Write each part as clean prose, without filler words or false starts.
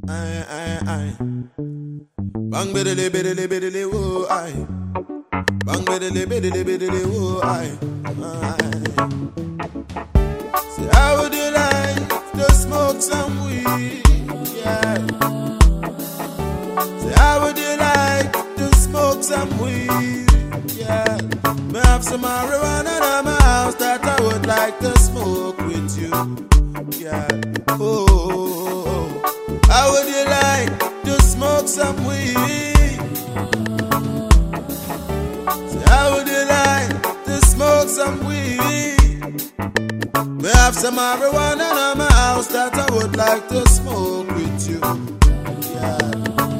Aye. Bang biddly biddly biddly woo, aye. Bang biddly biddly biddly woo, aye. Say, how would you like to smoke some weed? Yeah. Say, how would you like to smoke some weed? Yeah. Me have some marijuana in my house that I would like to smoke with you. Yeah. Oh. How would you like to smoke some weed? Say, how would you like to smoke some weed? We have some marijuana in my house that I would like to smoke with you. Yeah.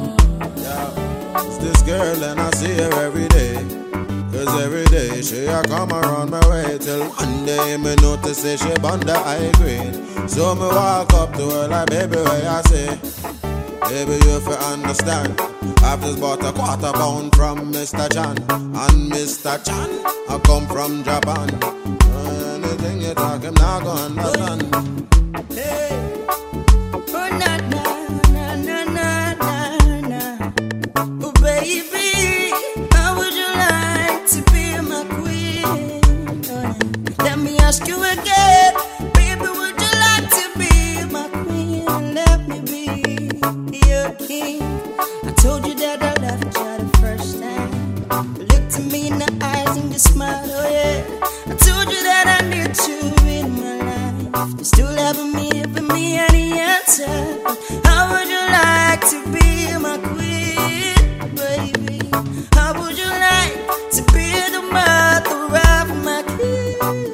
It's this girl and I see her every day. Cause every day she a come around my way. Till one day me notice say she bond the high grade. So me walk up to her like, baby, where I say, baby, you fi understand, I've just bought a quarter pound from Mr. Chan. And Mr. Chan, I come from Japan. Anything you talk, I'm not gonna understand. Hey, oh na na na na na na. Oh baby, how would you like to be my queen? Let me ask you again, baby, would you like to be my queen? Let me be your king. I told you that I loved you the first time. You looked at me in the eyes and you smiled, oh yeah. I told you that I need you in my life. You still haven't given me any answer. How would you like to be my queen, baby? How would you like to be the mother of my kids?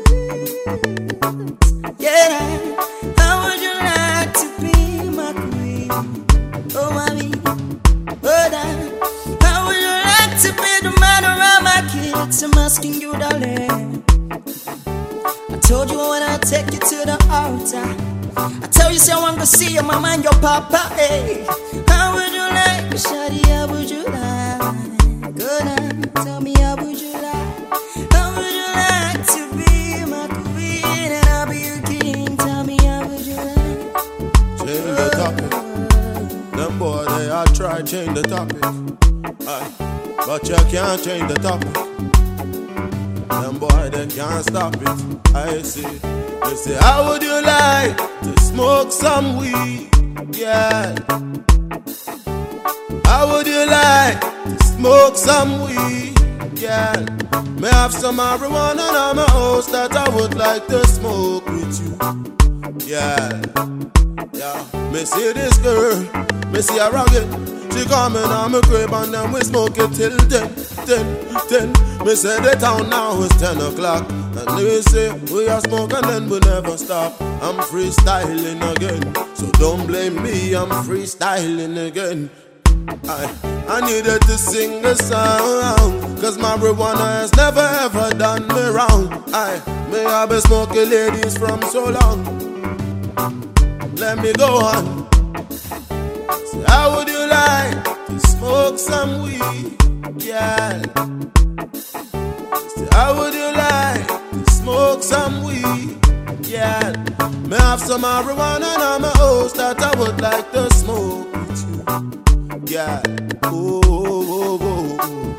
Yeah. How would you like to be my queen? Oh, mommy. Oh, dad. How would you like to be the mother of my kids? I'm asking you, darling. I told you I wanna take you to the altar. I tell you, say I want to see your mama and your papa. Hey, how would you like, shawty? How would you like? Good night. Tell me, how would you like? How would you like to be my queen and I'll be your king? Tell me, how would you like? Change the topic. Them boy they all try change the topic. Aye. But you can't change the topic. Them boy they can't stop it. I see. They say, how would you like to smoke some weed? Yeah. How would you like to smoke some weed? Yeah. May have some marijuana in my house that I would like to smoke with you. Yeah. Me see this girl, me see her rugged. She coming on my crib and then we smoke it till 10. Me say the town now is 10 o'clock. And they say we are smoking and then we never stop. I'm freestyling again, so don't blame me, I'm freestyling again. I needed to sing a song, cause marijuana has never ever done me wrong. May I be smoking ladies from so long. Let me go on. So how would you like to smoke some weed? Yeah. So how would you like to smoke some weed? Yeah. May have some marijuana in my house that I would like to smoke with you. Yeah. Oh.